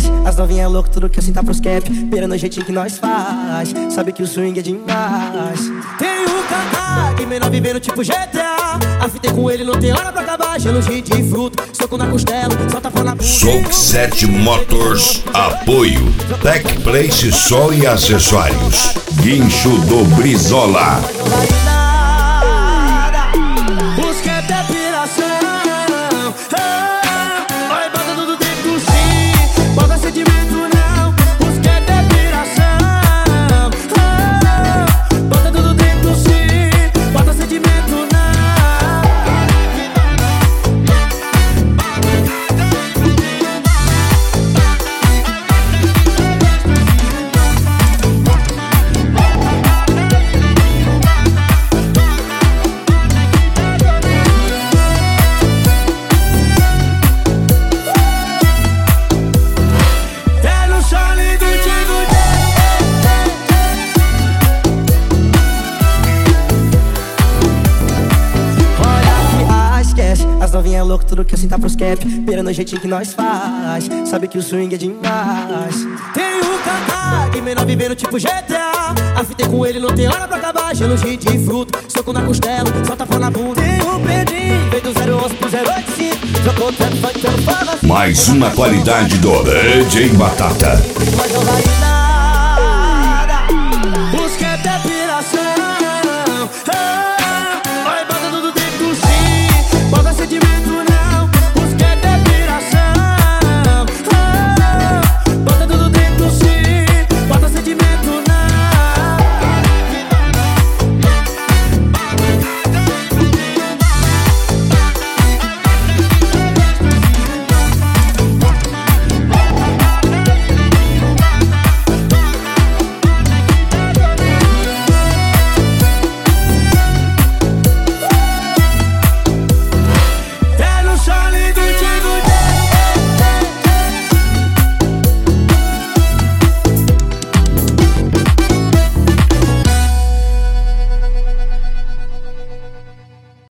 esquece. As novinhas é louco, tudo que assim tá pros cap. Pera no jeitinho que nós faz. Sabe que o swing é demais. Tem o Kaká, que menor vivendo tipo GTA. A fita é com ele, não tem hora pra acabar. Gelo de fruta, soco na costela, solta fora na bunda. Souk 7 Motors, apoio Tech Place Sol e acessórios. Guincho do Brizola. Os cap é piração. Vai bota tudo dentro sim. Bota sentimento não. Os cap é piração. Bota tudo dentro sim. Bota sentimento não. As novinhas é louco, tudo que assim tá pros cap. Pera no jeitinho que nós faz. Sabe que o swing é demais. Tem o Kaká, que menor vivendo tipo GTA. A fita é com ele, não tem hora pra acabar. Gelo de fruta, soco na costela, solta fora na bunda. Tem o Pedrinho, veio do 011 pro 085. Jogou trap, funk, pelo fala assim. Mais uma qualidade do DJ Batata. Mas não vai dar.